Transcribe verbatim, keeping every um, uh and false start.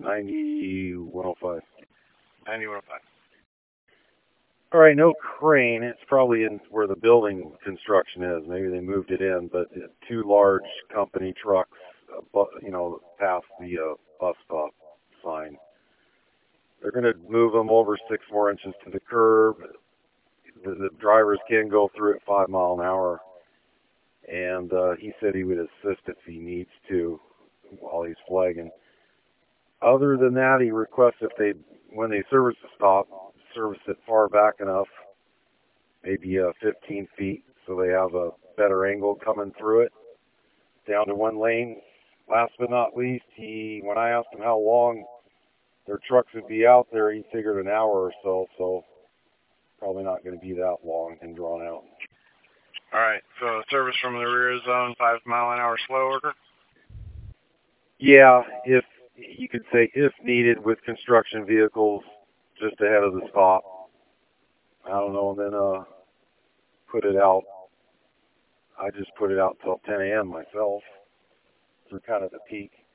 ninety, one oh five. ninety, one oh five. All right, no crane. It's probably in where the building construction is. Maybe they moved it in, but two large company trucks, uh, bu- you know, past the uh, bus stop sign. They're going to move them over six more inches to the curb. The, the drivers can go through at five mile an hour, and uh, he said he would assist if he needs to while he's flagging. Other than that, he requests if they, when they service the stop, service it far back enough, maybe uh, fifteen feet, so they have a better angle coming through it, down to one lane. Last but not least, he, when I asked him how long their trucks would be out there, he figured an hour or so, so probably not going to be that long and drawn out. All right, so service from the rear zone, five mile an hour slow order? Yeah, if you could say if needed with construction vehicles just ahead of the stop. I don't know, and then uh, put it out. I just put it out till ten a.m. myself through kind of the peak.